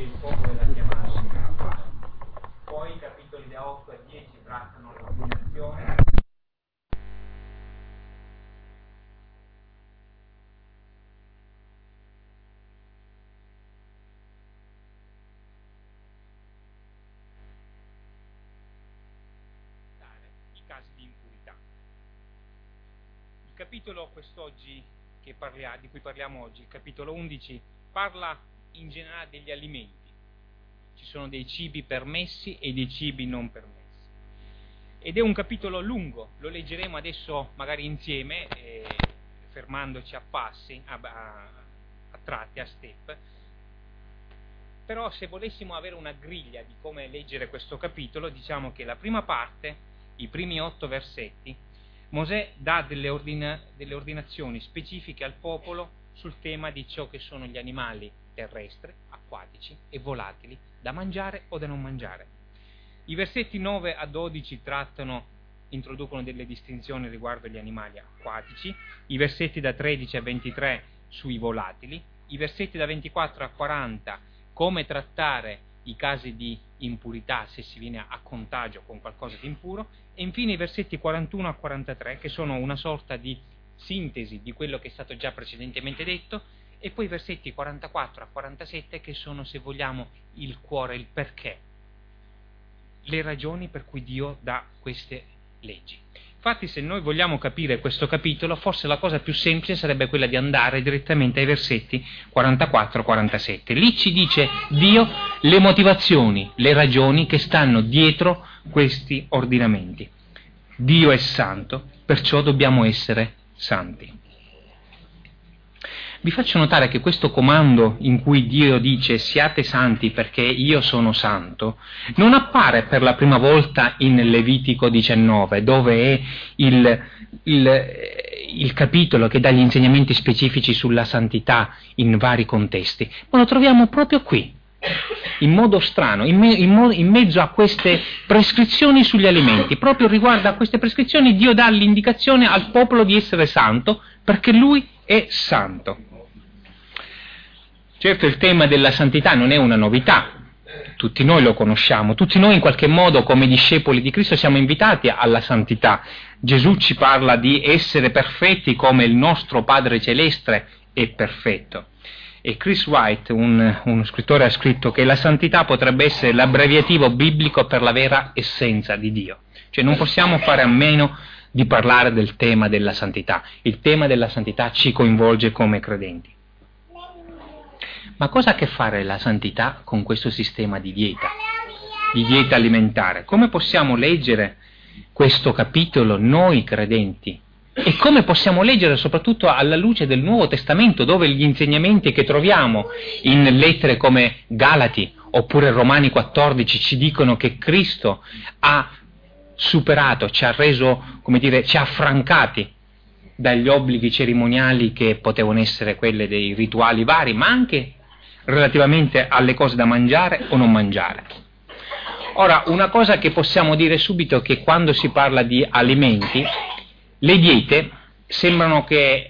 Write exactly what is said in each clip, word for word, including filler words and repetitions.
il popolo era chiamato a fare. Poi i capitoli da otto a dieci trattano l'ordinazione. I casi di impurità. Il capitolo quest'oggi che parlia, di cui parliamo oggi, il capitolo undici, parla in generale degli alimenti. Ci sono dei cibi permessi e dei cibi non permessi. Ed è un capitolo lungo, lo leggeremo adesso magari insieme, eh, fermandoci a passi, a, a, a tratti, a step. Però se volessimo avere una griglia di come leggere questo capitolo, diciamo che la prima parte, i primi otto versetti, Mosè dà delle, ordina, delle ordinazioni specifiche al popolo sul tema di ciò che sono gli animali terrestri, acquatici e volatili, da mangiare o da non mangiare. I versetti nove a dodici trattano, introducono delle distinzioni riguardo gli animali acquatici, i versetti da tredici a ventitré sui volatili, i versetti da ventiquattro a quaranta come trattare i casi di impurità se si viene a contagio con qualcosa di impuro, e infine i versetti quarantuno a quarantatré che sono una sorta di sintesi di quello che è stato già precedentemente detto, e poi i versetti quarantaquattro a quarantasette che sono, se vogliamo, il cuore, il perché, le ragioni per cui Dio dà queste leggi. Infatti, se noi vogliamo capire questo capitolo, forse la cosa più semplice sarebbe quella di andare direttamente ai versetti quarantaquattro quarantasette. Lì ci dice Dio le motivazioni, le ragioni che stanno dietro questi ordinamenti. Dio è santo, perciò dobbiamo essere santi. Vi faccio notare che questo comando in cui Dio dice siate santi perché io sono santo non appare per la prima volta in Levitico diciannove, dove è il, il, il capitolo che dà gli insegnamenti specifici sulla santità in vari contesti, ma lo troviamo proprio qui, in modo strano, in, me, in, mo, in mezzo a queste prescrizioni sugli alimenti. Proprio riguardo a queste prescrizioni Dio dà l'indicazione al popolo di essere santo perché Lui è santo. Certo, il tema della santità non è una novità, tutti noi lo conosciamo, tutti noi in qualche modo come discepoli di Cristo siamo invitati alla santità. Gesù ci parla di essere perfetti come il nostro Padre Celeste è perfetto. E Chris White, un, uno scrittore, ha scritto che la santità potrebbe essere l'abbreviativo biblico per la vera essenza di Dio. Cioè non possiamo fare a meno di parlare del tema della santità. Il tema della santità ci coinvolge come credenti. Ma cosa ha a che fare la santità con questo sistema di dieta, di dieta alimentare? Come possiamo leggere questo capitolo noi credenti? E come possiamo leggere soprattutto alla luce del Nuovo Testamento, dove gli insegnamenti che troviamo in lettere come Galati oppure Romani quattordici ci dicono che Cristo ha superato, ci ha reso, come dire, ci ha affrancati dagli obblighi cerimoniali che potevano essere quelle dei rituali vari, ma anche relativamente alle cose da mangiare o non mangiare. Ora, una cosa che possiamo dire subito è che quando si parla di alimenti, le diete sembrano che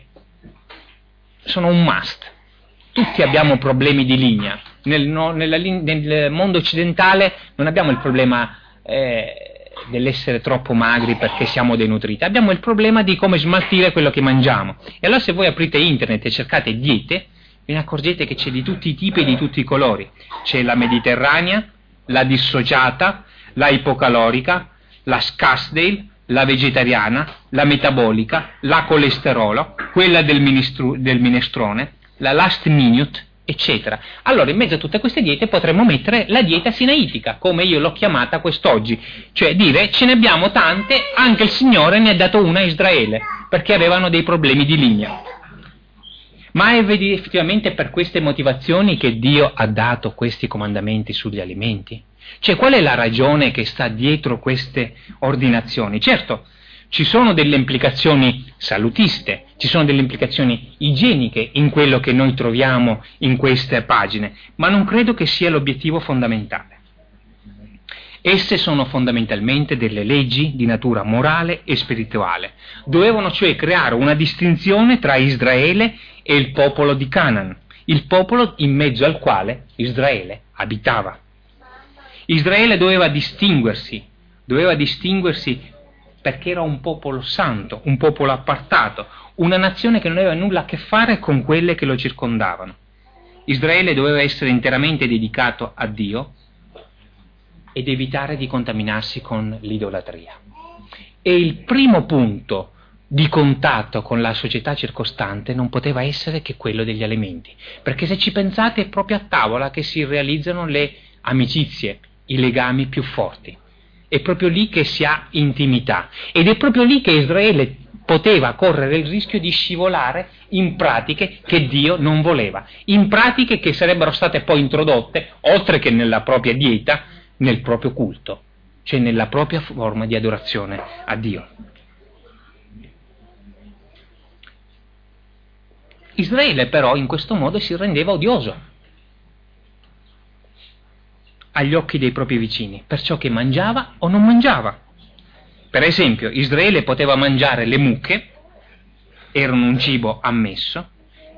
sono un must. Tutti abbiamo problemi di linea. Nel, no, nella, nel mondo occidentale non abbiamo il problema eh, dell'essere troppo magri perché siamo denutriti, abbiamo il problema di come smaltire quello che mangiamo. E allora se voi aprite internet e cercate diete, ve ne accorgete che c'è di tutti i tipi e di tutti i colori. C'è la mediterranea, la dissociata, la ipocalorica, la Scarsdale, la vegetariana, la metabolica, la colesterolo, quella del, ministru- del minestrone, la last minute, eccetera. Allora, in mezzo a tutte queste diete potremmo mettere la dieta sinaitica, come io l'ho chiamata quest'oggi, cioè dire ce ne abbiamo tante, anche il Signore ne ha dato una a Israele, perché avevano dei problemi di linea. Ma è effettivamente per queste motivazioni che Dio ha dato questi comandamenti sugli alimenti? Cioè, qual è la ragione che sta dietro queste ordinazioni? Certo, ci sono delle implicazioni salutiste, ci sono delle implicazioni igieniche in quello che noi troviamo in queste pagine, ma non credo che sia l'obiettivo fondamentale. Esse sono fondamentalmente delle leggi di natura morale e spirituale. Dovevano cioè creare una distinzione tra Israele e il popolo di Canaan, il popolo in mezzo al quale Israele abitava. Israele doveva distinguersi, doveva distinguersi perché era un popolo santo, un popolo appartato, una nazione che non aveva nulla a che fare con quelle che lo circondavano. Israele doveva essere interamente dedicato a Dio ed evitare di contaminarsi con l'idolatria. E il primo punto di contatto con la società circostante non poteva essere che quello degli alimenti, perché se ci pensate è proprio a tavola che si realizzano le amicizie, i legami più forti, è proprio lì che si ha intimità, ed è proprio lì che Israele poteva correre il rischio di scivolare in pratiche che Dio non voleva, in pratiche che sarebbero state poi introdotte, oltre che nella propria dieta, nel proprio culto, cioè nella propria forma di adorazione a Dio. Israele però in questo modo si rendeva odioso agli occhi dei propri vicini, per ciò che mangiava o non mangiava. Per esempio, Israele poteva mangiare le mucche, erano un cibo ammesso,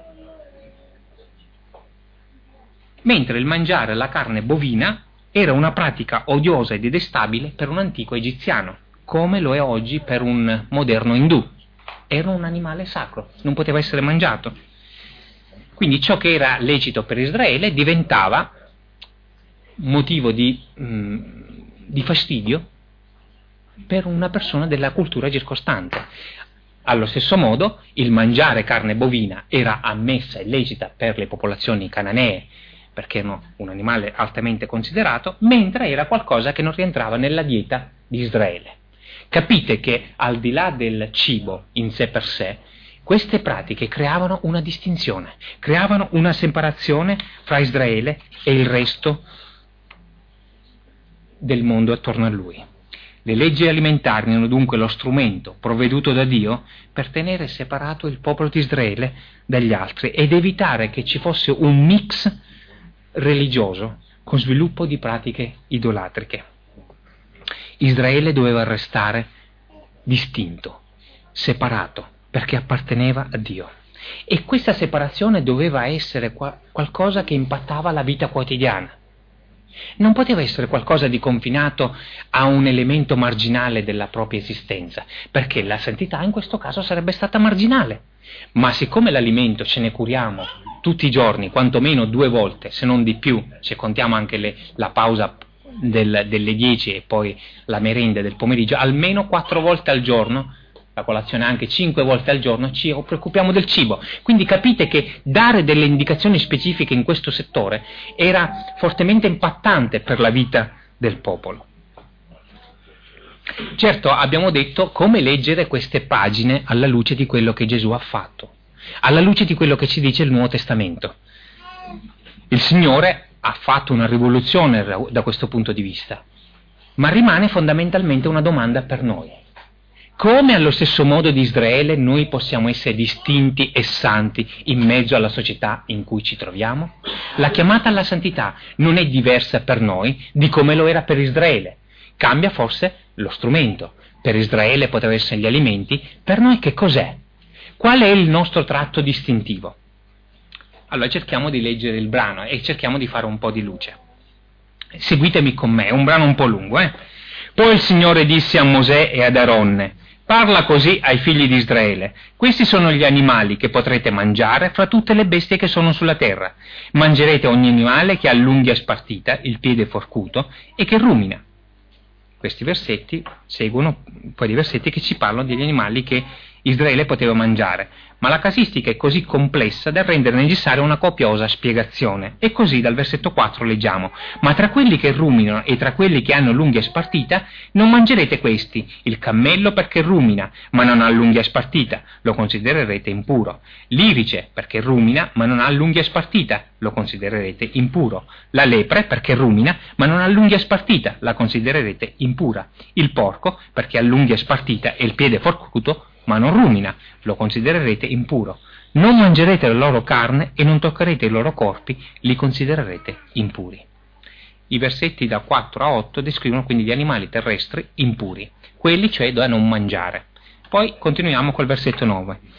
mentre il mangiare la carne bovina era una pratica odiosa e detestabile per un antico egiziano, come lo è oggi per un moderno indù. Era un animale sacro, non poteva essere mangiato. Quindi ciò che era lecito per Israele diventava motivo di, mh, di fastidio per una persona della cultura circostante. Allo stesso modo, il mangiare carne bovina era ammessa e lecita per le popolazioni cananee, perché erano un animale altamente considerato, mentre era qualcosa che non rientrava nella dieta di Israele. Capite che al di là del cibo in sé per sé, queste pratiche creavano una distinzione, creavano una separazione fra Israele e il resto del mondo attorno a lui. Le leggi alimentari erano dunque lo strumento provveduto da Dio per tenere separato il popolo di Israele dagli altri ed evitare che ci fosse un mix religioso con sviluppo di pratiche idolatriche. Israele doveva restare distinto, separato, perché apparteneva a Dio. E questa separazione doveva essere qua- qualcosa che impattava la vita quotidiana. Non poteva essere qualcosa di confinato a un elemento marginale della propria esistenza, perché la santità in questo caso sarebbe stata marginale. Ma siccome l'alimento ce ne curiamo tutti i giorni, quantomeno due volte, se non di più, se contiamo anche le, la pausa del, delle dieci e poi la merenda del pomeriggio, almeno quattro volte al giorno, la colazione anche cinque volte al giorno, ci preoccupiamo del cibo. Quindi capite che dare delle indicazioni specifiche in questo settore era fortemente impattante per la vita del popolo. Certo, abbiamo detto come leggere queste pagine alla luce di quello che Gesù ha fatto, alla luce di quello che ci dice il Nuovo Testamento. Il Signore ha fatto una rivoluzione da questo punto di vista, ma rimane fondamentalmente una domanda per noi. Come allo stesso modo di Israele noi possiamo essere distinti e santi in mezzo alla società in cui ci troviamo? La chiamata alla santità non è diversa per noi di come lo era per Israele. Cambia forse lo strumento. Per Israele potevano essere gli alimenti, per noi che cos'è? Qual è il nostro tratto distintivo? Allora cerchiamo di leggere il brano e cerchiamo di fare un po' di luce. Seguitemi con me, è un brano un po' lungo, eh? Poi il Signore disse a Mosè e ad Aronne: parla così ai figli di Israele: questi sono gli animali che potrete mangiare fra tutte le bestie che sono sulla terra. Mangerete ogni animale che ha l'unghia spartita, il piede forcuto e che rumina. Questi versetti seguono poi dei versetti che ci parlano degli animali che Israele poteva mangiare, ma la casistica è così complessa da rendere necessaria una copiosa spiegazione. E così dal versetto quattro leggiamo: ma tra quelli che ruminano e tra quelli che hanno l'unghia spartita non mangerete questi: il cammello perché rumina ma non ha l'unghia spartita, lo considererete impuro; l'irice perché rumina ma non ha l'unghia spartita, lo considererete impuro; la lepre perché rumina ma non ha l'unghia spartita, la considererete impura; il porco perché ha l'unghia spartita e il piede forcuto ma non rumina, lo considererete impuro. Non mangerete la loro carne e non toccherete i loro corpi, li considererete impuri. I versetti da quattro a otto descrivono quindi gli animali terrestri impuri, quelli cioè da non mangiare. Poi continuiamo col versetto nove.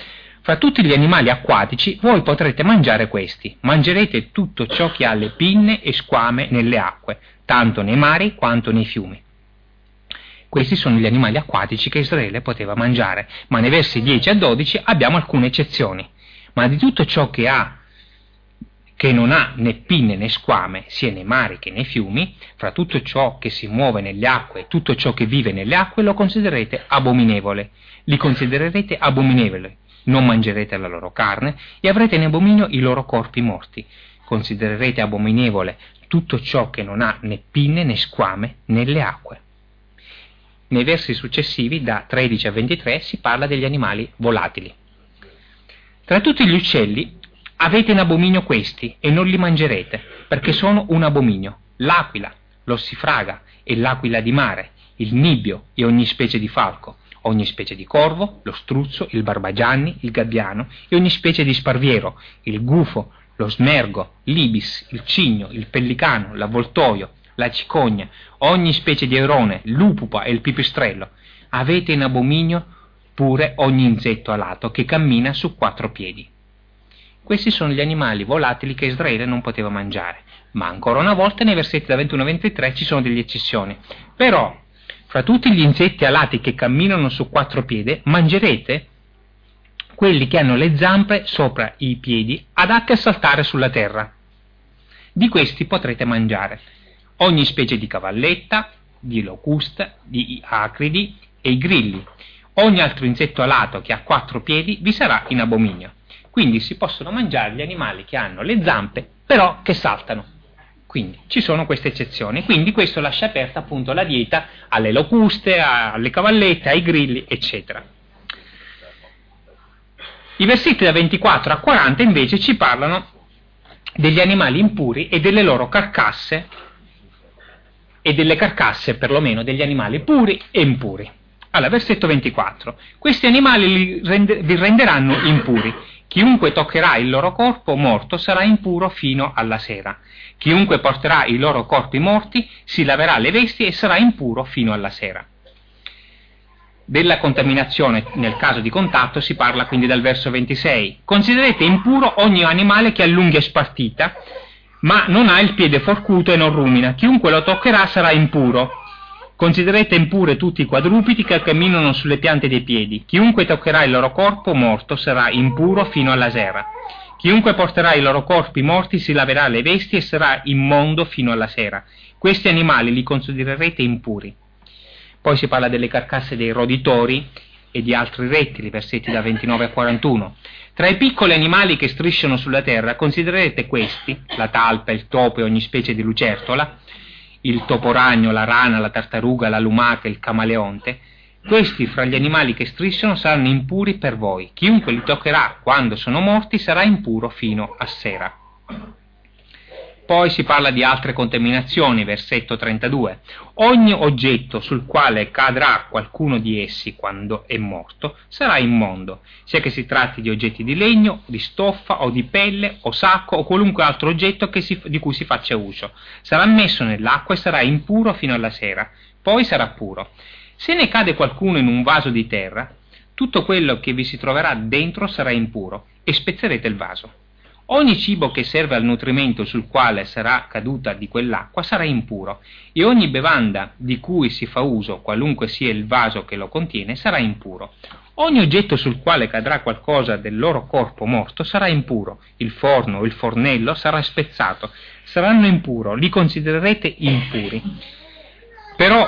Fra tutti gli animali acquatici voi potrete mangiare questi. Mangerete tutto ciò che ha le pinne e squame nelle acque, tanto nei mari quanto nei fiumi. Questi sono gli animali acquatici che Israele poteva mangiare, ma nei versi dieci a dodici abbiamo alcune eccezioni. Ma di tutto ciò che ha che non ha né pinne né squame, sia nei mari che nei fiumi, fra tutto ciò che si muove nelle acque e tutto ciò che vive nelle acque, lo considererete abominevole. Li considererete abominevoli. Non mangerete la loro carne e avrete in abominio i loro corpi morti. Considererete abominevole tutto ciò che non ha né pinne né squame nelle acque. Nei versi successivi, da tredici a ventitré, si parla degli animali volatili. Tra tutti gli uccelli avete in abominio questi e non li mangerete, perché sono un abominio: l'aquila, l'ossifraga e l'aquila di mare, il nibbio e ogni specie di falco, ogni specie di corvo, lo struzzo, il barbagianni, il gabbiano e ogni specie di sparviero, il gufo, lo smergo, l'ibis, il cigno, il pellicano, l'avvoltoio, la cicogna, ogni specie di airone, l'upupa e il pipistrello. Avete in abominio pure ogni insetto alato che cammina su quattro piedi. Questi sono gli animali volatili che Israele non poteva mangiare, ma ancora una volta nei versetti da ventuno a ventitré ci sono delle eccezioni. Però, fra tutti gli insetti alati che camminano su quattro piedi, mangerete quelli che hanno le zampe sopra i piedi adatte a saltare sulla terra. Di questi potrete mangiare ogni specie di cavalletta, di locusta, di acridi e i grilli. Ogni altro insetto alato che ha quattro piedi vi sarà in abominio. Quindi si possono mangiare gli animali che hanno le zampe, però che saltano. Quindi ci sono queste eccezioni. Quindi questo lascia aperta appunto la dieta alle locuste, alle cavallette, ai grilli, eccetera. I versetti da ventiquattro a quaranta invece ci parlano degli animali impuri e delle loro carcasse, e delle carcasse perlomeno degli animali puri e impuri. Allora, versetto ventiquattro. Questi animali li rende, vi renderanno impuri. Chiunque toccherà il loro corpo morto sarà impuro fino alla sera. Chiunque porterà i loro corpi morti si laverà le vesti e sarà impuro fino alla sera. Della contaminazione nel caso di contatto si parla quindi dal verso ventisei. Considerate impuro ogni animale che ha l'unghia spartita, ma non ha il piede forcuto e non rumina. Chiunque lo toccherà sarà impuro. Considerate impure tutti i quadrupedi che camminano sulle piante dei piedi. Chiunque toccherà il loro corpo morto sarà impuro fino alla sera. Chiunque porterà i loro corpi morti si laverà le vesti e sarà immondo fino alla sera. Questi animali li considererete impuri. Poi si parla delle carcasse dei roditori e di altri rettili, versetti da ventinove a quarantuno. Tra i piccoli animali che strisciano sulla terra considererete questi, la talpa, il topo e ogni specie di lucertola, il toporagno, la rana, la tartaruga, la lumaca, il camaleonte. Questi fra gli animali che strisciano saranno impuri per voi. Chiunque li toccherà quando sono morti sarà impuro fino a sera. Poi si parla di altre contaminazioni, versetto trentadue. Ogni oggetto sul quale cadrà qualcuno di essi quando è morto sarà immondo, sia che si tratti di oggetti di legno, di stoffa o di pelle o sacco o qualunque altro oggetto che si, di cui si faccia uso. Sarà messo nell'acqua e sarà impuro fino alla sera, poi sarà puro. Se ne cade qualcuno in un vaso di terra, tutto quello che vi si troverà dentro sarà impuro e spezzerete il vaso. Ogni cibo che serve al nutrimento sul quale sarà caduta di quell'acqua sarà impuro, e ogni bevanda di cui si fa uso, qualunque sia il vaso che lo contiene, sarà impuro. Ogni oggetto sul quale cadrà qualcosa del loro corpo morto sarà impuro, il forno o il fornello sarà spezzato, saranno impuro, li considererete impuri. Però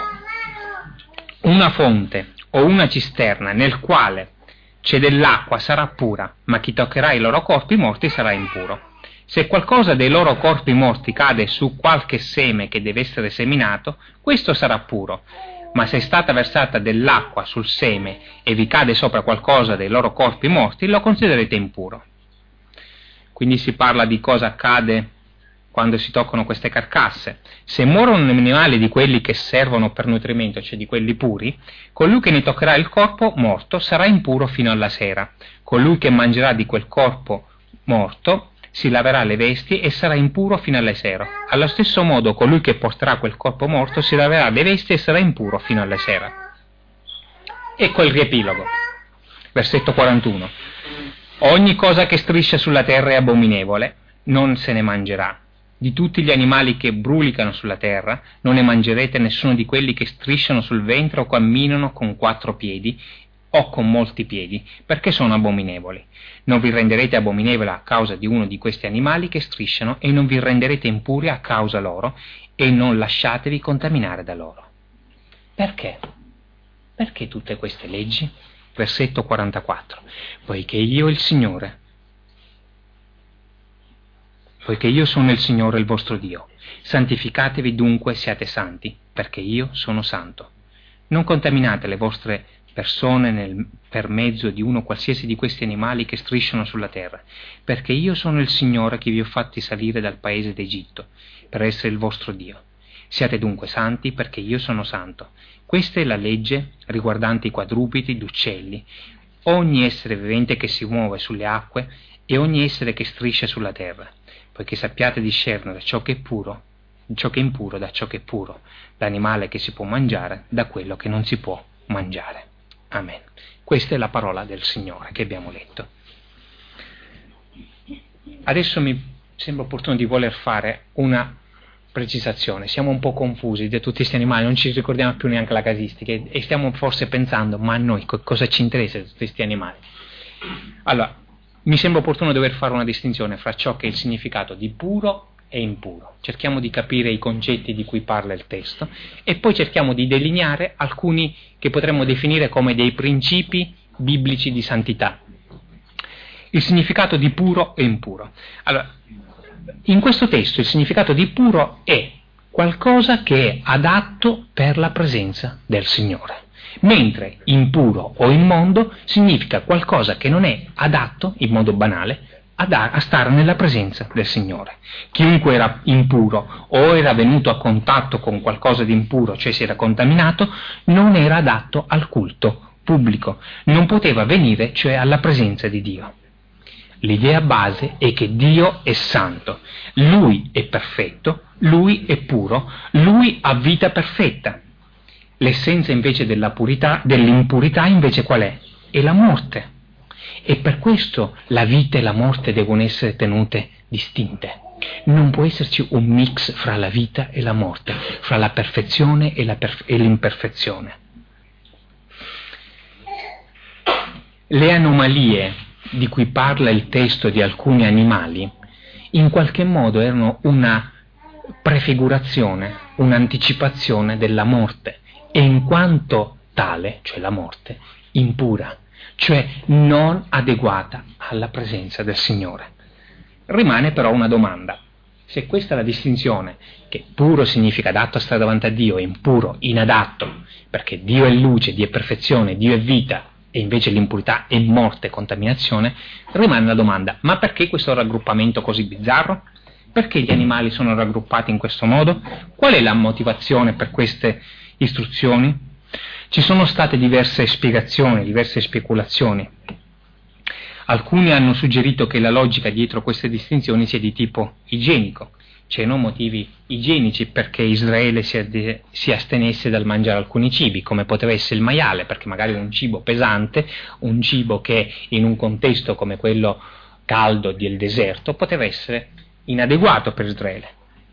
una fonte o una cisterna nel quale c'è dell'acqua sarà pura, ma chi toccherà i loro corpi morti sarà impuro. Se qualcosa dei loro corpi morti cade su qualche seme che deve essere seminato, questo sarà puro, ma se è stata versata dell'acqua sul seme e vi cade sopra qualcosa dei loro corpi morti, lo considerete impuro. Quindi si parla di cosa accade quando si toccano queste carcasse. Se muoiono animali di quelli che servono per nutrimento, cioè di quelli puri, colui che ne toccherà il corpo morto sarà impuro fino alla sera. Colui che mangerà di quel corpo morto si laverà le vesti e sarà impuro fino alla sera. Allo stesso modo colui che porterà quel corpo morto si laverà le vesti e sarà impuro fino alla sera. Ecco il riepilogo. Versetto quarantuno. Ogni cosa che striscia sulla terra è abominevole, non se ne mangerà. Di tutti gli animali che brulicano sulla terra, non ne mangerete nessuno di quelli che strisciano sul ventre o camminano con quattro piedi o con molti piedi, perché sono abominevoli. Non vi renderete abominevoli a causa di uno di questi animali che strisciano, e non vi renderete impuri a causa loro, e non lasciatevi contaminare da loro. Perché? Perché tutte queste leggi? Versetto quarantaquattro. Poiché io il Signore, poiché io sono il Signore il vostro Dio, santificatevi dunque, siate santi, perché io sono santo. Non contaminate le vostre persone nel, per mezzo di uno qualsiasi di questi animali che strisciano sulla terra, perché io sono il Signore che vi ho fatti salire dal paese d'Egitto, per essere il vostro Dio. Siate dunque santi, perché io sono santo. Questa è la legge riguardante i quadrupedi, gli uccelli, ogni essere vivente che si muove sulle acque e ogni essere che striscia sulla terra, poiché sappiate discernere ciò che è puro, ciò che è impuro da ciò che è puro, l'animale che si può mangiare da quello che non si può mangiare. Amen. Questa è la parola del Signore che abbiamo letto. Adesso mi sembra opportuno di voler fare una precisazione. Siamo un po' confusi di tutti questi animali, non ci ricordiamo più neanche la casistica e stiamo forse pensando, ma a noi cosa ci interessa di tutti questi animali? Allora, mi sembra opportuno dover fare una distinzione fra ciò che è il significato di puro e impuro. Cerchiamo di capire i concetti di cui parla il testo e poi cerchiamo di delineare alcuni che potremmo definire come dei principi biblici di santità. Il significato di puro e impuro. Allora, in questo testo il significato di puro è qualcosa che è adatto per la presenza del Signore, mentre impuro o immondo significa qualcosa che non è adatto, in modo banale, a stare nella presenza del Signore. Chiunque era impuro o era venuto a contatto con qualcosa di impuro, cioè si era contaminato, non era adatto al culto pubblico, non poteva venire cioè alla presenza di Dio. L'idea base è che Dio è santo, Lui è perfetto, Lui è puro, Lui ha vita perfetta. L'essenza invece della purità, dell'impurità invece qual è? È la morte. E per questo la vita e la morte devono essere tenute distinte. Non può esserci un mix fra la vita e la morte, fra la perfezione e, la perf- e l'imperfezione. Le anomalie di cui parla il testo di alcuni animali in qualche modo erano una prefigurazione, un'anticipazione della morte, e in quanto tale, cioè la morte, impura, cioè non adeguata alla presenza del Signore. Rimane però una domanda: se questa è la distinzione, che puro significa adatto a stare davanti a Dio e impuro inadatto, perché Dio è luce, Dio è perfezione, Dio è vita, e invece l'impurità è morte e contaminazione, rimane la domanda: ma perché questo raggruppamento così bizzarro? Perché gli animali sono raggruppati in questo modo? Qual è la motivazione per queste istruzioni? Ci sono state diverse spiegazioni, diverse speculazioni. Alcuni hanno suggerito che la logica dietro queste distinzioni sia di tipo igienico, c'erano motivi igienici perché Israele si, ade- si astenesse dal mangiare alcuni cibi, come poteva essere il maiale, perché magari un cibo pesante, un cibo che in un contesto come quello caldo del deserto poteva essere inadeguato per Israele.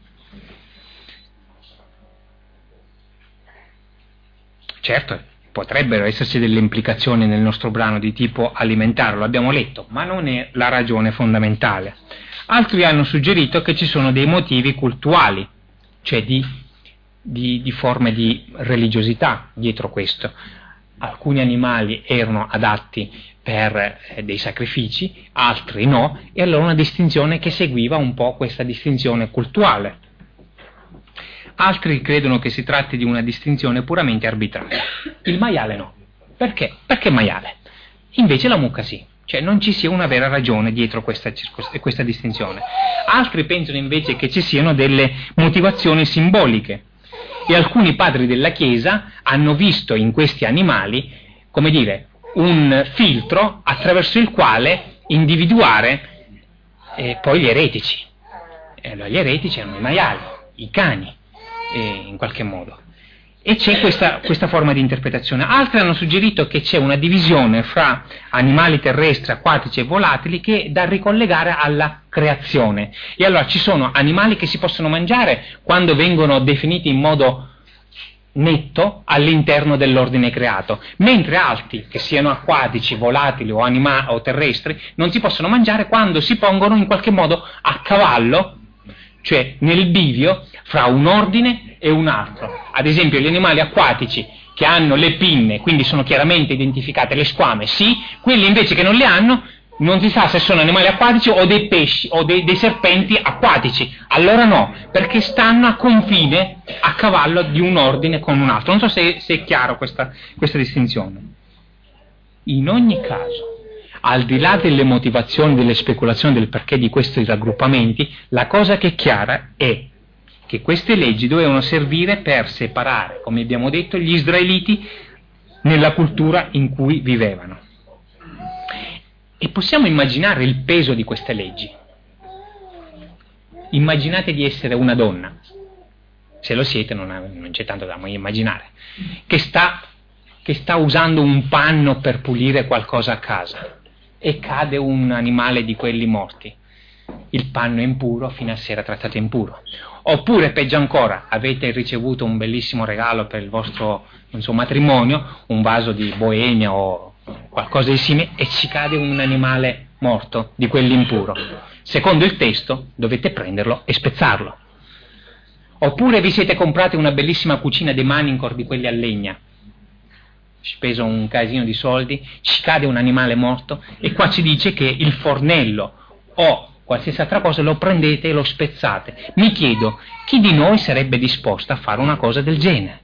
Certo, potrebbero esserci delle implicazioni nel nostro brano di tipo alimentare, lo abbiamo letto, ma non è la ragione fondamentale. Altri hanno suggerito che ci sono dei motivi cultuali, cioè di, di, di forme di religiosità dietro questo. Alcuni animali erano adatti per eh, dei sacrifici, altri no, e allora una distinzione che seguiva un po' questa distinzione cultuale. Altri credono che si tratti di una distinzione puramente arbitraria. Il maiale no. Perché? Perché maiale? Invece la mucca sì. Cioè non ci sia una vera ragione dietro questa, questa distinzione. Altri pensano invece che ci siano delle motivazioni simboliche. E alcuni padri della Chiesa hanno visto in questi animali, come dire, un filtro attraverso il quale individuare eh, poi gli eretici. E allora gli eretici erano i maiali, i cani, in qualche modo. E c'è questa, questa forma di interpretazione. Altri hanno suggerito che c'è una divisione fra animali terrestri, acquatici e volatili che è da ricollegare alla creazione. E allora ci sono animali che si possono mangiare quando vengono definiti in modo netto all'interno dell'ordine creato, mentre altri, che siano acquatici, volatili o, anima- o terrestri, non si possono mangiare quando si pongono in qualche modo a cavallo, cioè nel bivio fra un ordine e un altro. Ad esempio gli animali acquatici che hanno le pinne, quindi sono chiaramente identificate le squame, sì, quelli invece che non le hanno non si sa se sono animali acquatici o dei pesci o dei, dei serpenti acquatici, allora no, perché stanno a confine, a cavallo di un ordine con un altro. Non so se, se è chiaro questa, questa distinzione. In ogni caso, al di là delle motivazioni, delle speculazioni del perché di questi raggruppamenti, la cosa che è chiara è che queste leggi dovevano servire per separare, come abbiamo detto, gli israeliti nella cultura in cui vivevano. E possiamo immaginare il peso di queste leggi. Immaginate di essere una donna, se lo siete non, non c'è tanto da immaginare, che sta, che sta usando un panno per pulire qualcosa a casa e cade un animale di quelli morti. Il panno è impuro, fino a sera trattato impuro. Oppure, peggio ancora, avete ricevuto un bellissimo regalo per il vostro non so, matrimonio, un vaso di Boemia o qualcosa di simile, e ci cade un animale morto di quelli impuro. Secondo il testo dovete prenderlo e spezzarlo. Oppure vi siete comprati una bellissima cucina dei Manincor di quelli a legna, speso un casino di soldi, ci cade un animale morto e qua ci dice che il fornello o qualsiasi altra cosa lo prendete e lo spezzate. Mi chiedo, chi di noi sarebbe disposto a fare una cosa del genere?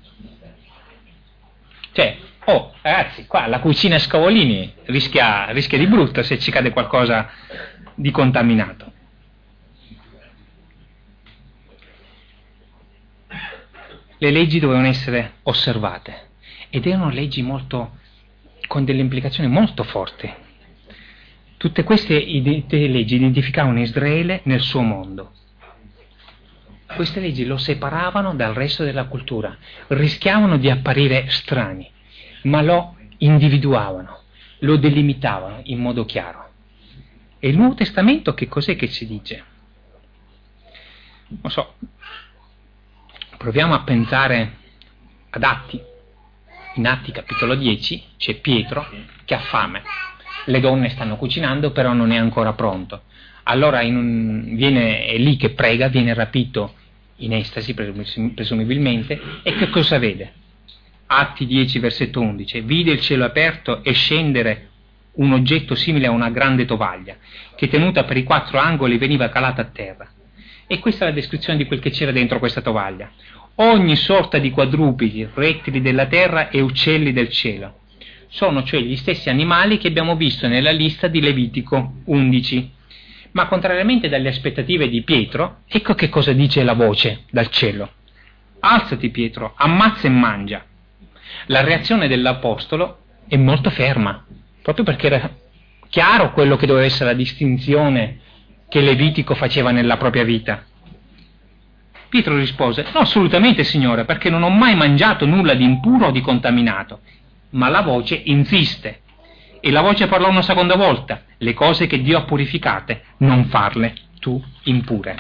Cioè, oh ragazzi, qua la cucina Scavolini rischia, rischia di brutto se ci cade qualcosa di contaminato. Le leggi dovevano essere osservate ed erano leggi molto, con delle implicazioni molto forti. Tutte queste leggi identificavano Israele nel suo mondo. Queste leggi lo separavano dal resto della cultura, rischiavano di apparire strani, ma lo individuavano, lo delimitavano in modo chiaro. E il Nuovo Testamento che cos'è che ci dice? Non so, proviamo a pensare ad Atti. In Atti capitolo dieci c'è Pietro che ha fame. Le donne stanno cucinando, però non è ancora pronto. Allora in un, viene, è lì che prega, viene rapito in estasi presumibilmente, e che cosa vede? Atti dieci versetto undici: vide il cielo aperto e scendere un oggetto simile a una grande tovaglia, che tenuta per i quattro angoli veniva calata a terra. E questa è la descrizione di quel che c'era dentro questa tovaglia: ogni sorta di quadrupedi, rettili della terra e uccelli del cielo. Sono cioè gli stessi animali che abbiamo visto nella lista di Levitico undici. Ma contrariamente dalle aspettative di Pietro, ecco che cosa dice la voce dal cielo: alzati Pietro, ammazza e mangia. La reazione dell'apostolo è molto ferma, proprio perché era chiaro quello che doveva essere la distinzione che Levitico faceva nella propria vita. Pietro rispose: no, assolutamente Signore, perché non ho mai mangiato nulla di impuro o di contaminato. Ma la voce insiste, e la voce parlò una seconda volta: le cose che Dio ha purificate, non farle tu impure.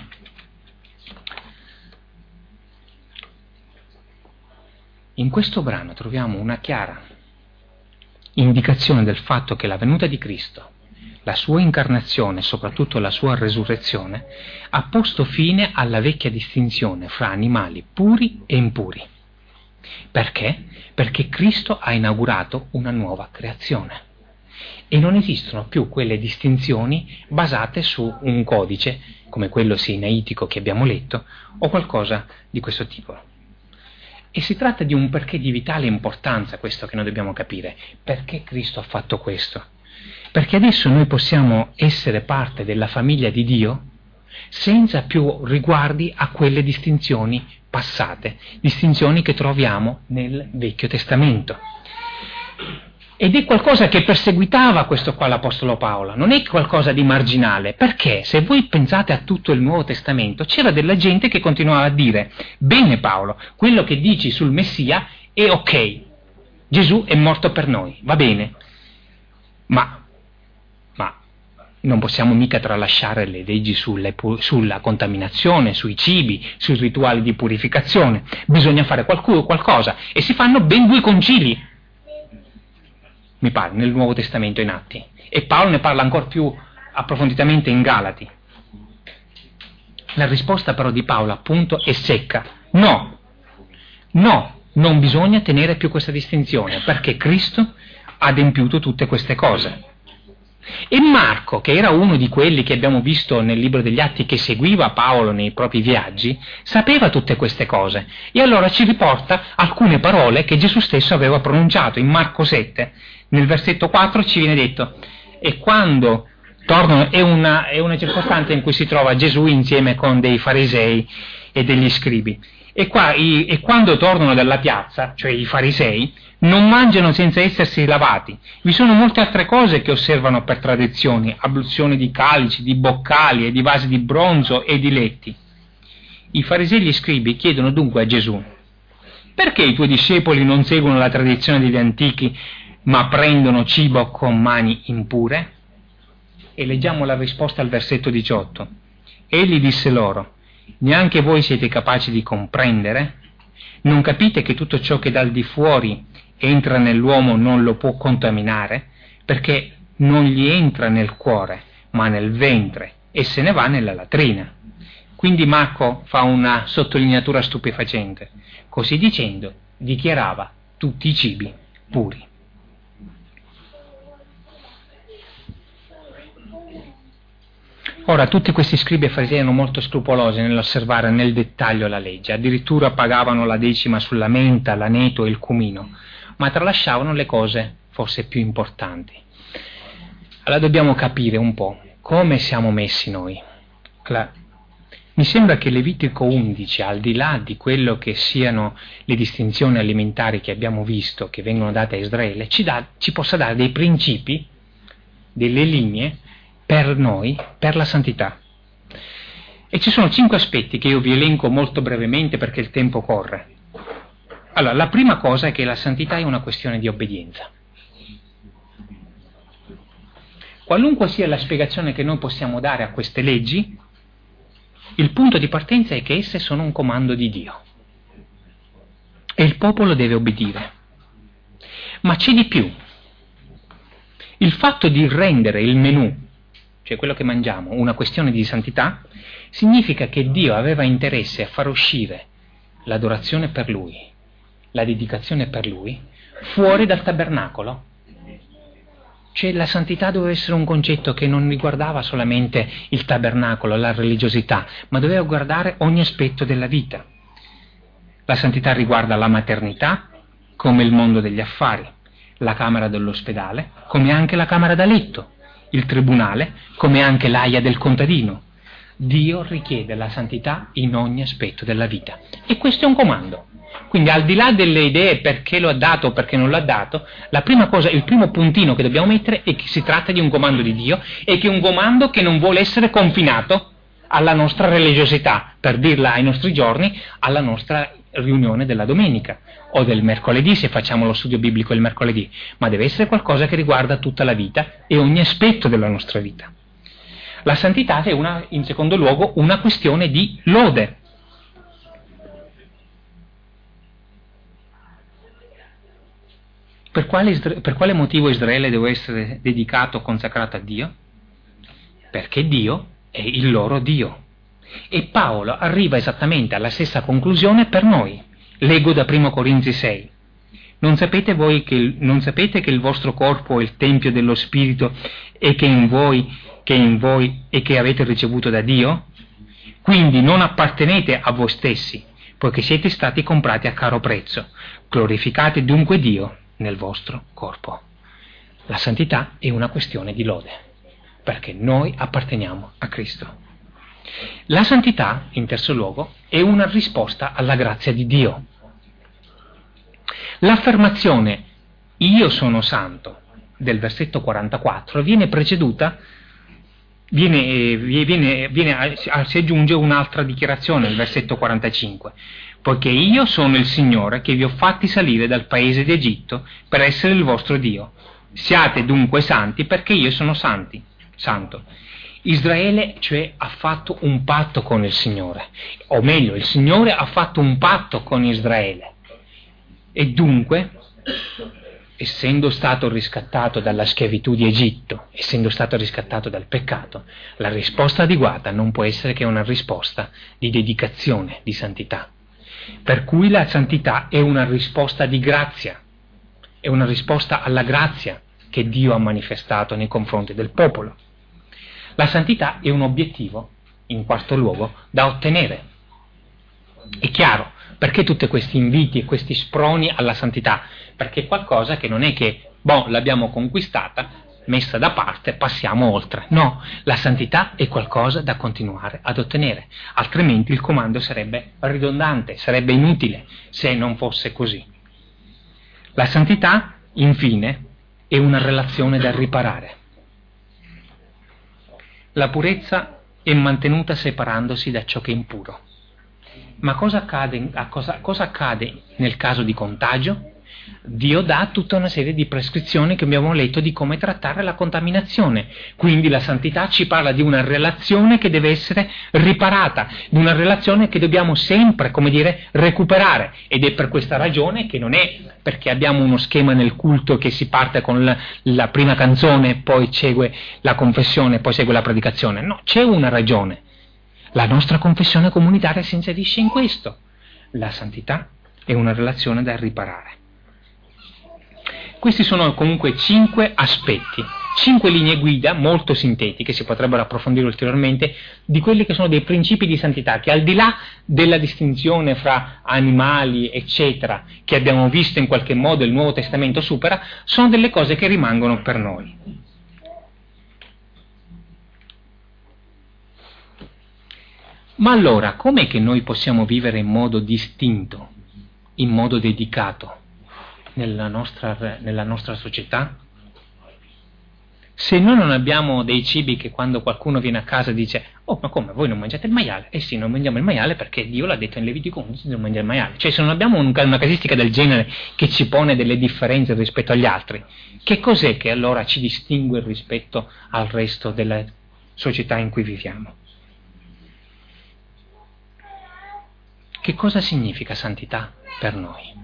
In questo brano troviamo una chiara indicazione del fatto che la venuta di Cristo, la sua incarnazione e soprattutto la sua resurrezione, ha posto fine alla vecchia distinzione fra animali puri e impuri. Perché? Perché Cristo ha inaugurato una nuova creazione e non esistono più quelle distinzioni basate su un codice come quello sinaitico che abbiamo letto o qualcosa di questo tipo. E si tratta di un perché di vitale importanza, questo che noi dobbiamo capire. Perché Cristo ha fatto questo? Perché adesso noi possiamo essere parte della famiglia di Dio senza più riguardi a quelle distinzioni passate, distinzioni che troviamo nel Vecchio Testamento. Ed è qualcosa che perseguitava questo qua l'Apostolo Paolo, non è qualcosa di marginale, perché se voi pensate a tutto il Nuovo Testamento, c'era della gente che continuava a dire: bene Paolo, quello che dici sul Messia è ok, Gesù è morto per noi, va bene, ma, ma non possiamo mica tralasciare le leggi sulle, sulla contaminazione, sui cibi, sui rituali di purificazione, bisogna fare qualcuno, qualcosa, e si fanno ben due concili, mi pare, nel Nuovo Testamento in Atti, e Paolo ne parla ancora più approfonditamente in Galati. La risposta però di Paolo appunto è secca: no, no, non bisogna tenere più questa distinzione, perché Cristo ha adempiuto tutte queste cose. E Marco, che era uno di quelli che abbiamo visto nel libro degli Atti, che seguiva Paolo nei propri viaggi, sapeva tutte queste cose, e allora ci riporta alcune parole che Gesù stesso aveva pronunciato. In Marco sette, nel versetto quattro, ci viene detto: e quando tornano, è una, è una circostanza in cui si trova Gesù insieme con dei farisei e degli scribi, e, qua, i, e quando tornano dalla piazza, cioè i farisei, non mangiano senza essersi lavati. Vi sono molte altre cose che osservano per tradizioni: abluzione di calici, di boccali e di vasi di bronzo e di letti. I farisei e gli scribi chiedono dunque a Gesù: perché i tuoi discepoli non seguono la tradizione degli antichi, ma prendono cibo con mani impure? E leggiamo la risposta al versetto diciotto. Egli disse loro: neanche voi siete capaci di comprendere? Non capite che tutto ciò che dal di fuori entra nell'uomo non lo può contaminare, perché non gli entra nel cuore, ma nel ventre, e se ne va nella latrina. Quindi Marco fa una sottolineatura stupefacente. Così dicendo, dichiarava tutti i cibi puri. Ora, tutti questi scribi e farisei erano molto scrupolosi nell'osservare nel dettaglio la legge, addirittura pagavano la decima sulla menta, l'aneto e il cumino, ma tralasciavano le cose forse più importanti. Allora dobbiamo capire un po' come siamo messi noi. Allora, mi sembra che Levitico undici, al di là di quello che siano le distinzioni alimentari che abbiamo visto, che vengono date a Israele, ci, dà, ci possa dare dei principi, delle linee per noi, per la santità. E ci sono cinque aspetti che io vi elenco molto brevemente perché il tempo corre. Allora, la prima cosa è che la santità è una questione di obbedienza. Qualunque sia la spiegazione che noi possiamo dare a queste leggi, il punto di partenza è che esse sono un comando di Dio e il popolo deve obbedire. Ma c'è di più. Il fatto di rendere il menù, cioè quello che mangiamo, una questione di santità, significa che Dio aveva interesse a far uscire l'adorazione per Lui, la dedicazione per Lui, fuori dal tabernacolo. Cioè la santità doveva essere un concetto che non riguardava solamente il tabernacolo, la religiosità, ma doveva guardare ogni aspetto della vita. La santità riguarda la maternità, come il mondo degli affari, la camera dell'ospedale, come anche la camera da letto, il tribunale, come anche l'aia del contadino. Dio richiede la santità in ogni aspetto della vita. E questo è un comando. Quindi al di là delle idee perché lo ha dato o perché non l'ha dato, la prima cosa, il primo puntino che dobbiamo mettere è che si tratta di un comando di Dio e che è un comando che non vuole essere confinato alla nostra religiosità, per dirla ai nostri giorni, alla nostra riunione della domenica o del mercoledì se facciamo lo studio biblico il mercoledì, ma deve essere qualcosa che riguarda tutta la vita e ogni aspetto della nostra vita. La santità è una, in secondo luogo, una questione di lode. Per quale, per quale motivo Israele deve essere dedicato, consacrato a Dio? Perché Dio è il loro Dio. E Paolo arriva esattamente alla stessa conclusione per noi. Leggo da primo Corinzi sei. Non sapete voi che, non sapete che il vostro corpo è il tempio dello Spirito e che in voi, che in voi e che avete ricevuto da Dio? Quindi non appartenete a voi stessi, poiché siete stati comprati a caro prezzo. Glorificate dunque Dio nel vostro corpo. La santità è una questione di lode, perché noi apparteniamo a Cristo. La santità, in terzo luogo, è una risposta alla grazia di Dio. L'affermazione io sono santo del versetto quarantaquattro viene preceduta, viene, viene, viene, si aggiunge un'altra dichiarazione, il versetto quarantacinque, poiché io sono il Signore che vi ho fatti salire dal paese d'Egitto per essere il vostro Dio. Siate dunque santi perché io sono santi, santo. Israele, cioè, ha fatto un patto con il Signore, o meglio, il Signore ha fatto un patto con Israele, e dunque, essendo stato riscattato dalla schiavitù di Egitto, essendo stato riscattato dal peccato, la risposta adeguata non può essere che una risposta di dedicazione, di santità. Per cui la santità è una risposta di grazia, è una risposta alla grazia che Dio ha manifestato nei confronti del popolo. La santità è un obiettivo, in quarto luogo, da ottenere. È chiaro, perché tutti questi inviti e questi sproni alla santità? Perché è qualcosa che non è che, boh, l'abbiamo conquistata, messa da parte, passiamo oltre. No, la santità è qualcosa da continuare ad ottenere, altrimenti il comando sarebbe ridondante, sarebbe inutile se non fosse così. La santità, infine, è una relazione da riparare. La purezza è mantenuta separandosi da ciò che è impuro. Ma cosa accade, cosa, cosa accade nel caso di contagio? Dio dà tutta una serie di prescrizioni che abbiamo letto di come trattare la contaminazione. Quindi la santità ci parla di una relazione che deve essere riparata, di una relazione che dobbiamo sempre, come dire, recuperare. Ed è per questa ragione che non è perché abbiamo uno schema nel culto che si parte con la, la prima canzone, poi segue la confessione, poi segue la predicazione. No, c'è una ragione. La nostra confessione comunitaria si inserisce in questo. La santità è una relazione da riparare. Questi sono comunque cinque aspetti, cinque linee guida molto sintetiche, si potrebbero approfondire ulteriormente, di quelli che sono dei principi di santità, che al di là della distinzione fra animali, eccetera, che abbiamo visto in qualche modo il Nuovo Testamento supera, sono delle cose che rimangono per noi. Ma allora, com'è che noi possiamo vivere in modo distinto, in modo dedicato, nella nostra, nella nostra società? Se noi non abbiamo dei cibi che quando qualcuno viene a casa dice «Oh, ma come, voi non mangiate il maiale?» Eh sì, non mangiamo il maiale perché Dio l'ha detto in Levitico undici di non mangiare il maiale. Cioè, se non abbiamo un, una casistica del genere che ci pone delle differenze rispetto agli altri, che cos'è che allora ci distingue rispetto al resto della società in cui viviamo? Che cosa significa santità per noi?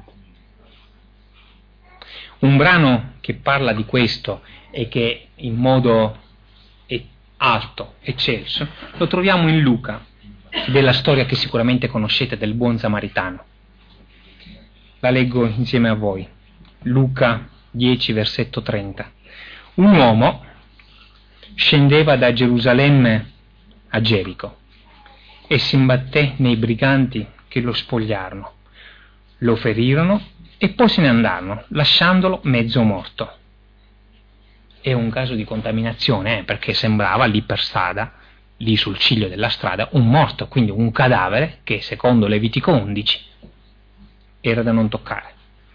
Un brano che parla di questo e che in modo alto, eccelso, lo troviamo in Luca, della storia che sicuramente conoscete del buon samaritano. La leggo insieme a voi. Luca dieci, versetto trenta. Un uomo scendeva da Gerusalemme a Gerico e si imbatté nei briganti che lo spogliarono, lo ferirono e poi se ne andarono, lasciandolo mezzo morto. È un caso di contaminazione, eh, perché sembrava lì per strada, lì sul ciglio della strada, un morto, quindi un cadavere che secondo Levitico undici era da non toccare.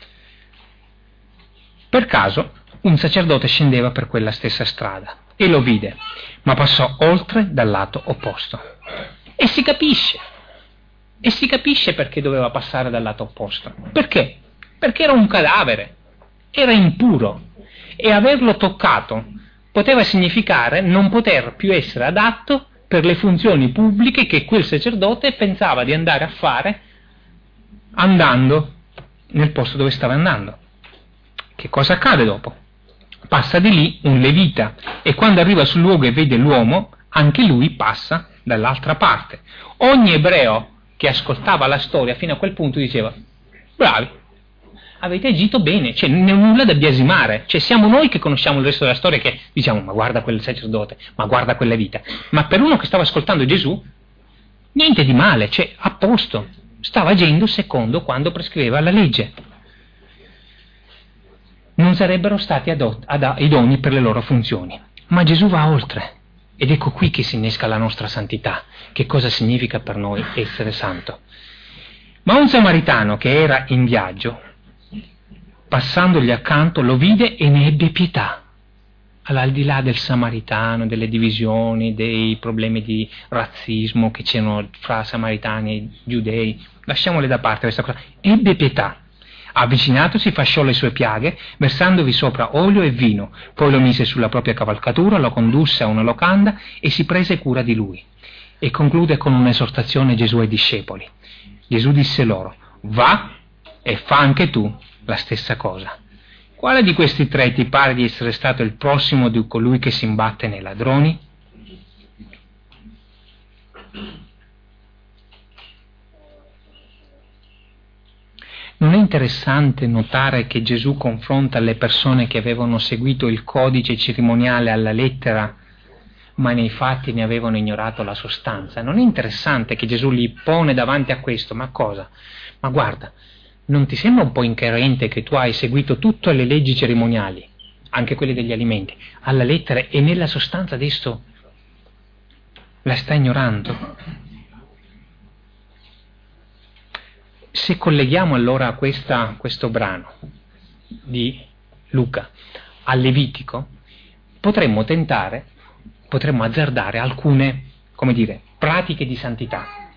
Per caso un sacerdote scendeva per quella stessa strada e lo vide, ma passò oltre dal lato opposto. E si capisce, e si capisce perché doveva passare dal lato opposto. Perché? Perché era un cadavere, era impuro, e averlo toccato poteva significare non poter più essere adatto per le funzioni pubbliche che quel sacerdote pensava di andare a fare andando nel posto dove stava andando. Che cosa accade dopo? Passa di lì un levita e quando arriva sul luogo e vede l'uomo, anche lui passa dall'altra parte. Ogni ebreo che ascoltava la storia fino a quel punto diceva: bravi, avete agito bene, cioè non è nulla da biasimare, cioè siamo noi che conosciamo il resto della storia che diciamo ma guarda quel sacerdote, ma guarda quella vita, ma per uno che stava ascoltando Gesù niente di male, cioè a posto, stava agendo secondo quando prescriveva la legge. Non sarebbero stati adot- ad- idonei per le loro funzioni, ma Gesù va oltre ed ecco qui che si innesca la nostra santità, che cosa significa per noi essere santo. Ma un samaritano che era in viaggio passandogli accanto, lo vide e ne ebbe pietà. Allora, al di là del samaritano, delle divisioni, dei problemi di razzismo che c'erano fra samaritani e giudei, lasciamole da parte questa cosa, ebbe pietà. Avvicinatosi, fasciò le sue piaghe, versandovi sopra olio e vino, poi lo mise sulla propria cavalcatura, lo condusse a una locanda e si prese cura di lui. E conclude con un'esortazione Gesù ai discepoli. Gesù disse loro: va e fa anche tu la stessa cosa. Quale di questi tre ti pare di essere stato il prossimo di colui che si imbatte nei ladroni? Non è interessante notare che Gesù confronta le persone che avevano seguito il codice cerimoniale alla lettera, ma nei fatti ne avevano ignorato la sostanza? Non è interessante che Gesù li pone davanti a questo? Ma cosa? Ma guarda, non ti sembra un po' incoerente che tu hai seguito tutte le leggi cerimoniali, anche quelle degli alimenti, alla lettera, e nella sostanza adesso la stai ignorando? Se colleghiamo allora questa, questo brano di Luca al Levitico, potremmo tentare, potremmo azzardare alcune, come dire, pratiche di santità.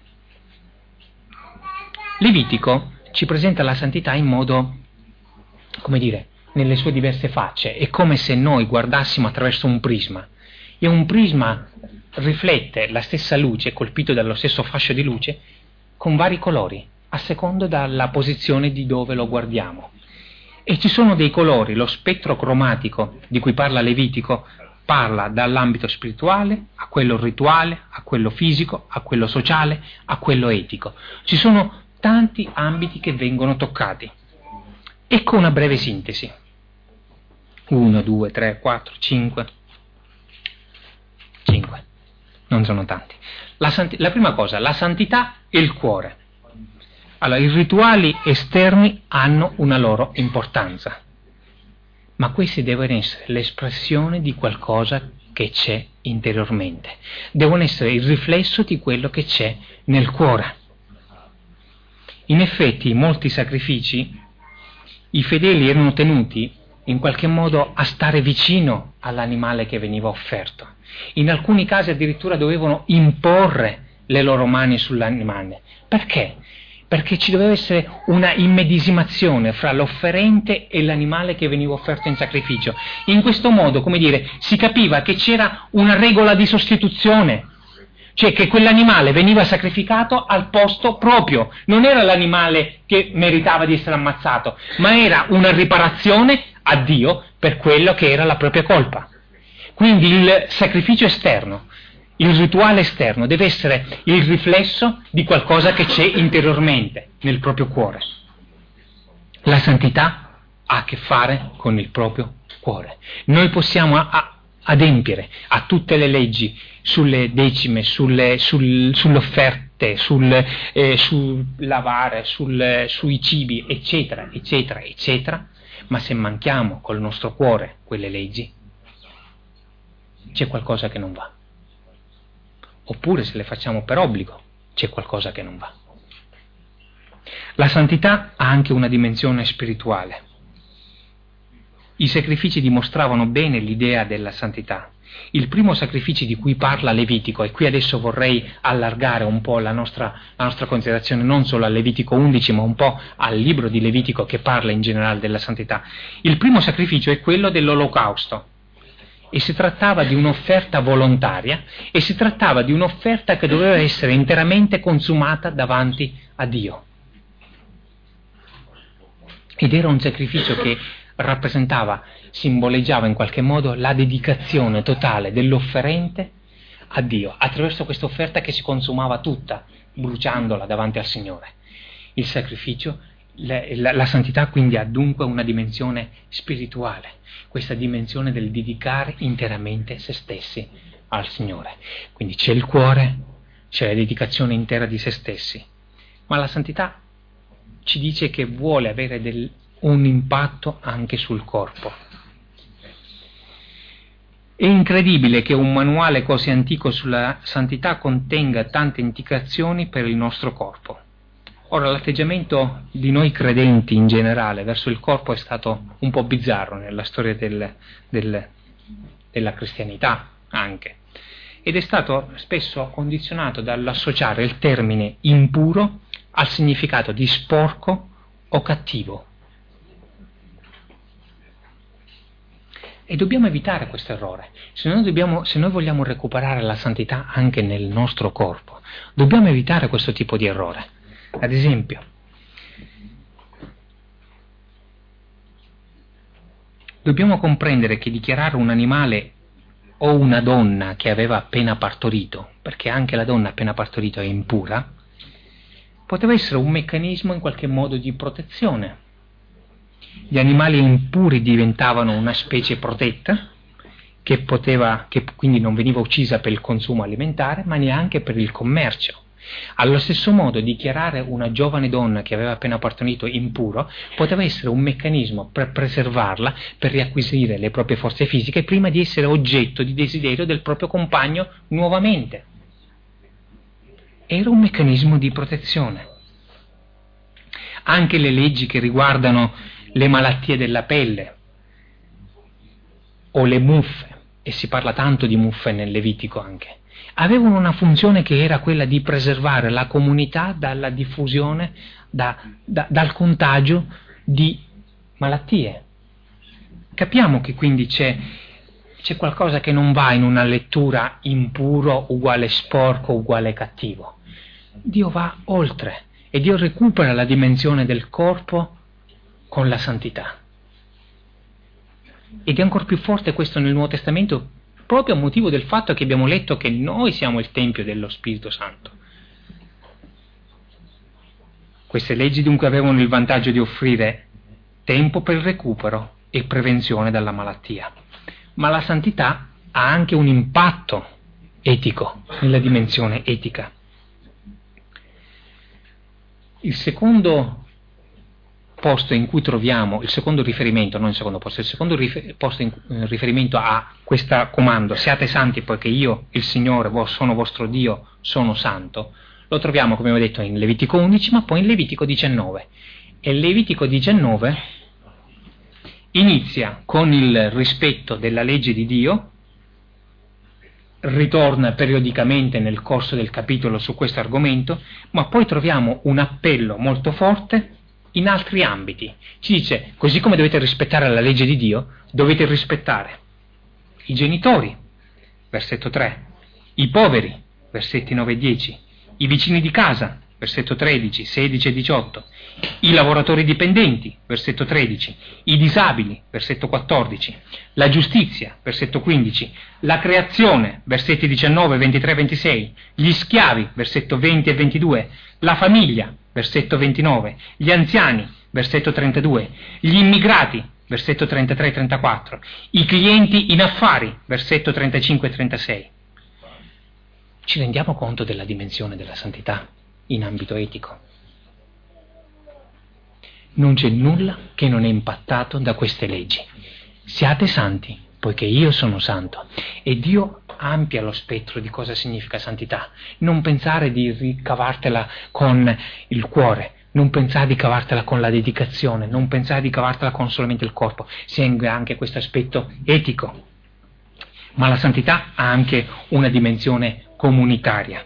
Levitico ci presenta la santità in modo, come dire, nelle sue diverse facce. È come se noi guardassimo attraverso un prisma, e un prisma riflette la stessa luce, colpito dallo stesso fascio di luce, con vari colori, a secondo dalla posizione di dove lo guardiamo. E ci sono dei colori, lo spettro cromatico di cui parla Levitico parla dall'ambito spirituale a quello rituale, a quello fisico, a quello sociale, a quello etico. Ci sono tanti ambiti che vengono toccati. Ecco una breve sintesi. Uno, due, tre, quattro, cinque. Cinque. Non sono tanti. La, santi- la prima cosa, la santità e il cuore. Allora, i rituali esterni hanno una loro importanza, ma questi devono essere l'espressione di qualcosa che c'è interiormente. Devono essere il riflesso di quello che c'è nel cuore. In effetti, in molti sacrifici, i fedeli erano tenuti in qualche modo a stare vicino all'animale che veniva offerto. In alcuni casi addirittura dovevano imporre le loro mani sull'animale. Perché? Perché ci doveva essere una immedesimazione fra l'offerente e l'animale che veniva offerto in sacrificio. In questo modo, come dire, si capiva che c'era una regola di sostituzione, cioè che quell'animale veniva sacrificato al posto proprio. Non era l'animale che meritava di essere ammazzato, ma era una riparazione a Dio per quello che era la propria colpa. Quindi il sacrificio esterno, il rituale esterno deve essere il riflesso di qualcosa che c'è interiormente, nel proprio cuore. La santità ha a che fare con il proprio cuore. Noi possiamo a, a, adempiere a tutte le leggi sulle decime, sulle, sul, sulle offerte, sul, eh, sul lavare, sul, sui cibi, eccetera, eccetera, eccetera, ma se manchiamo col nostro cuore quelle leggi, c'è qualcosa che non va. Oppure se le facciamo per obbligo, c'è qualcosa che non va. La santità ha anche una dimensione spirituale. I sacrifici dimostravano bene l'idea della santità. Il primo sacrificio di cui parla Levitico, e qui adesso vorrei allargare un po' la nostra, la nostra considerazione non solo al Levitico undici, ma un po' al libro di Levitico che parla in generale della santità. Il primo sacrificio è quello dell'olocausto. E si trattava di un'offerta volontaria, e si trattava di un'offerta che doveva essere interamente consumata davanti a Dio. Ed era un sacrificio che rappresentava, simboleggiava in qualche modo la dedicazione totale dell'offerente a Dio, attraverso questa offerta che si consumava tutta, bruciandola davanti al Signore. Il sacrificio, la, la, la santità quindi ha dunque una dimensione spirituale, questa dimensione del dedicare interamente se stessi al Signore. Quindi c'è il cuore, c'è la dedicazione intera di se stessi, ma la santità ci dice che vuole avere del, un impatto anche sul corpo. È incredibile che un manuale così antico sulla santità contenga tante indicazioni per il nostro corpo. Ora, l'atteggiamento di noi credenti in generale verso il corpo è stato un po' bizzarro nella storia del, del, della cristianità anche, ed è stato spesso condizionato dall'associare il termine impuro al significato di sporco o cattivo. E dobbiamo evitare questo errore. Se noi, dobbiamo, se noi vogliamo recuperare la santità anche nel nostro corpo, dobbiamo evitare questo tipo di errore. Ad esempio, dobbiamo comprendere che dichiarare un animale o una donna che aveva appena partorito, perché anche la donna appena partorito è impura, poteva essere un meccanismo in qualche modo di protezione. Gli animali impuri diventavano una specie protetta, che, poteva, che quindi non veniva uccisa per il consumo alimentare, ma neanche per il commercio. Allo stesso modo, dichiarare una giovane donna che aveva appena partorito impuro poteva essere un meccanismo per preservarla, per riacquisire le proprie forze fisiche prima di essere oggetto di desiderio del proprio compagno nuovamente. Era un meccanismo di protezione. Anche le leggi che riguardano le malattie della pelle o le muffe, e si parla tanto di muffe nel Levitico anche, avevano una funzione che era quella di preservare la comunità dalla diffusione, da, da, dal contagio di malattie. Capiamo che quindi c'è, c'è qualcosa che non va in una lettura impuro uguale sporco uguale cattivo. Dio va oltre e Dio recupera la dimensione del corpo con la santità. Ed è ancora più forte questo nel Nuovo Testamento, proprio a motivo del fatto che abbiamo letto che noi siamo il Tempio dello Spirito Santo. Queste leggi dunque avevano il vantaggio di offrire tempo per il recupero e prevenzione dalla malattia. Ma la santità ha anche un impatto etico, nella dimensione etica. Il secondo posto in cui troviamo, il secondo riferimento, non il secondo posto, il secondo rifer- posto in eh, riferimento a questo comando, siate santi poiché io, il Signore, vo- sono vostro Dio, sono santo, lo troviamo, come ho detto, in Levitico undici, ma poi in Levitico diciannove. E Levitico diciannove inizia con il rispetto della legge di Dio, ritorna periodicamente nel corso del capitolo su questo argomento, ma poi troviamo un appello molto forte in altri ambiti. Ci dice, così come dovete rispettare la legge di Dio, dovete rispettare i genitori, versetto tre, i poveri, versetti nove e dieci, i vicini di casa, versetto tredici, sedici e diciotto, i lavoratori dipendenti, versetto tredici, i disabili, versetto quattordici, la giustizia, versetto quindici, la creazione, versetti diciannove, ventitré e ventisei, gli schiavi, versetto venti e ventidue, la famiglia, versetto ventinove, gli anziani, versetto trentadue, gli immigrati, versetto trentatré e trentaquattro, i clienti in affari, versetto trentacinque e trentasei. Ci rendiamo conto della dimensione della santità in ambito etico? Non c'è nulla che non è impattato da queste leggi. Siate santi, poiché io sono santo. E Dio amplia lo spettro di cosa significa santità. Non pensare di ricavartela con il cuore, non pensare di cavartela con la dedicazione, non pensare di cavartela con solamente il corpo. Segue anche questo aspetto etico. Ma la santità ha anche una dimensione comunitaria.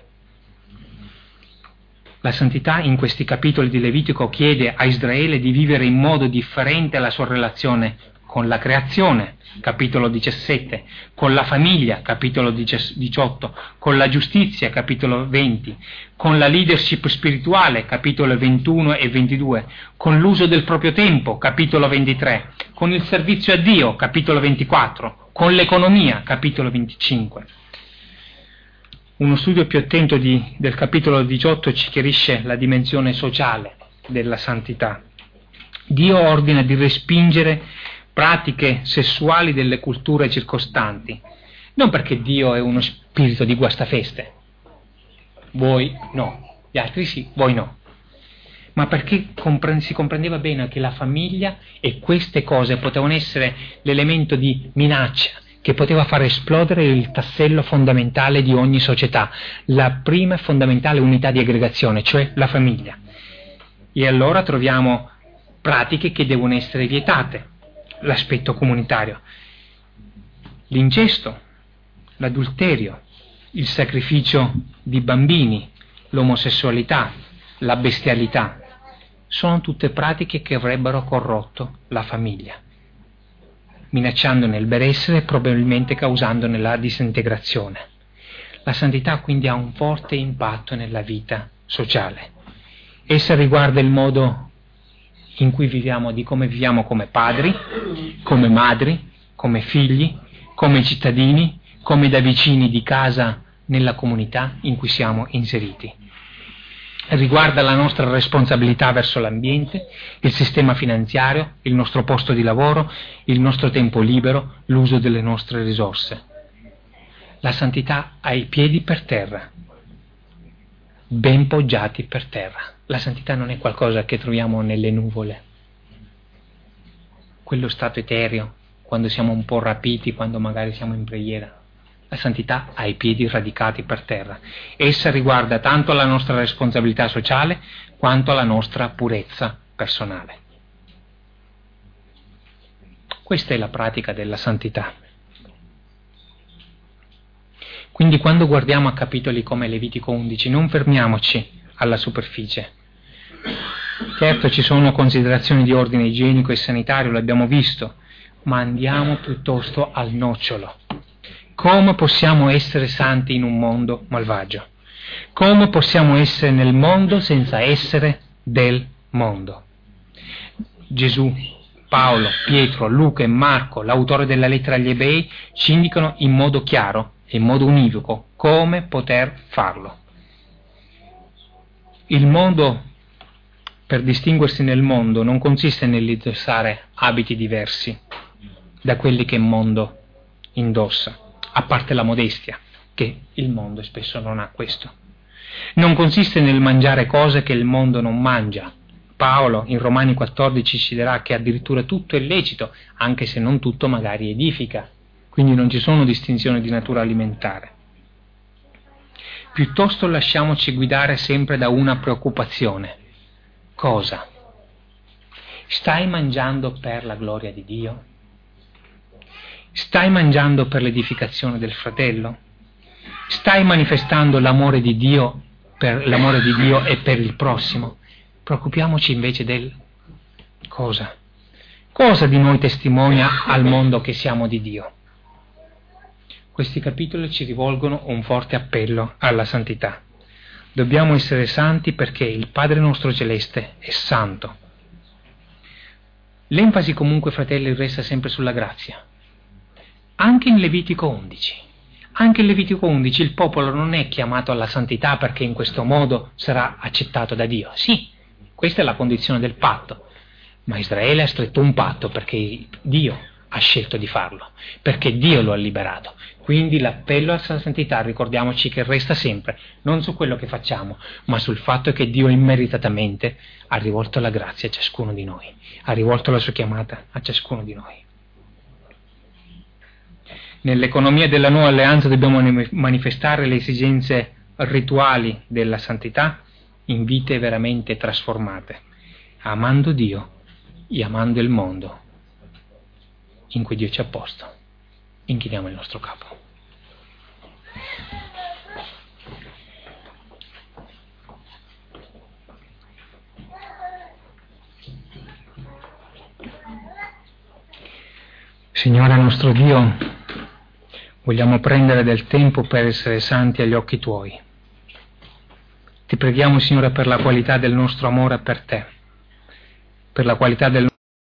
La santità in questi capitoli di Levitico chiede a Israele di vivere in modo differente la sua relazione con la creazione, capitolo diciassette, con la famiglia, capitolo diciotto, con la giustizia, capitolo venti, con la leadership spirituale, capitolo ventuno e ventidue, con l'uso del proprio tempo, capitolo ventitré, con il servizio a Dio, capitolo ventiquattro, con l'economia, capitolo venticinque. Uno studio più attento di, del capitolo diciotto ci chiarisce la dimensione sociale della santità. Dio ordina di respingere pratiche sessuali delle culture circostanti, non perché Dio è uno spirito di guastafeste, voi no, gli altri sì, voi no, ma perché compre- si comprendeva bene che la famiglia e queste cose potevano essere l'elemento di minaccia che poteva far esplodere il tassello fondamentale di ogni società, la prima e fondamentale unità di aggregazione, cioè la famiglia. E allora troviamo pratiche che devono essere vietate, l'aspetto comunitario, l'incesto, l'adulterio, il sacrificio di bambini, l'omosessualità, la bestialità. Sono tutte pratiche che avrebbero corrotto la famiglia, minacciandone il benessere e probabilmente causandone la disintegrazione. La santità quindi ha un forte impatto nella vita sociale. Essa riguarda il modo in cui viviamo, di come viviamo come padri, come madri, come figli, come cittadini, come da vicini di casa nella comunità in cui siamo inseriti. Riguarda la nostra responsabilità verso l'ambiente, il sistema finanziario, il nostro posto di lavoro, il nostro tempo libero, l'uso delle nostre risorse. La santità ha i piedi per terra, ben poggiati per terra. La santità non è qualcosa che troviamo nelle nuvole, quello stato etereo, quando siamo un po' rapiti, quando magari siamo in preghiera. La santità ha i piedi radicati per terra. Essa riguarda tanto la nostra responsabilità sociale quanto la nostra purezza personale. Questa è la pratica della santità. Quindi quando guardiamo a capitoli come Levitico undici, non fermiamoci alla superficie. Certo, ci sono considerazioni di ordine igienico e sanitario, l'abbiamo visto, ma andiamo piuttosto al nocciolo. Come possiamo essere santi in un mondo malvagio? Come possiamo essere nel mondo senza essere del mondo? Gesù, Paolo, Pietro, Luca e Marco, l'autore della lettera agli Ebrei, ci indicano in modo chiaro e in modo univoco come poter farlo. Il mondo, per distinguersi nel mondo, non consiste nell'indossare abiti diversi da quelli che il mondo indossa, a parte la modestia, che il mondo spesso non ha questo. Non consiste nel mangiare cose che il mondo non mangia. Paolo in Romani quattordici ci dirà che addirittura tutto è lecito, anche se non tutto magari edifica. Quindi non ci sono distinzioni di natura alimentare. Piuttosto lasciamoci guidare sempre da una preoccupazione. Cosa? Stai mangiando per la gloria di Dio? Stai mangiando per l'edificazione del fratello? Stai manifestando l'amore di Dio per l'amore di Dio e per il prossimo? Preoccupiamoci invece del cosa? Cosa di noi testimonia al mondo che siamo di Dio? Questi capitoli ci rivolgono un forte appello alla santità. Dobbiamo essere santi perché il Padre nostro celeste è santo. L'enfasi comunque, fratelli, resta sempre sulla grazia. Anche in Levitico undici. Anche in Levitico undici il popolo non è chiamato alla santità perché in questo modo sarà accettato da Dio. Sì, questa è la condizione del patto. Ma Israele ha stretto un patto perché Dio ha scelto di farlo, perché Dio lo ha liberato. Quindi l'appello alla santità, ricordiamoci che resta sempre, non su quello che facciamo, ma sul fatto che Dio immeritatamente ha rivolto la grazia a ciascuno di noi, ha rivolto la sua chiamata a ciascuno di noi. Nell'economia della nuova alleanza dobbiamo manifestare le esigenze rituali della santità in vite veramente trasformate, amando Dio e amando il mondo in cui Dio ci ha posto. Inchiniamo il nostro capo. Signore nostro Dio, vogliamo prendere del tempo per essere santi agli occhi Tuoi. Ti preghiamo, Signore, per la qualità del nostro amore per Te, per la qualità del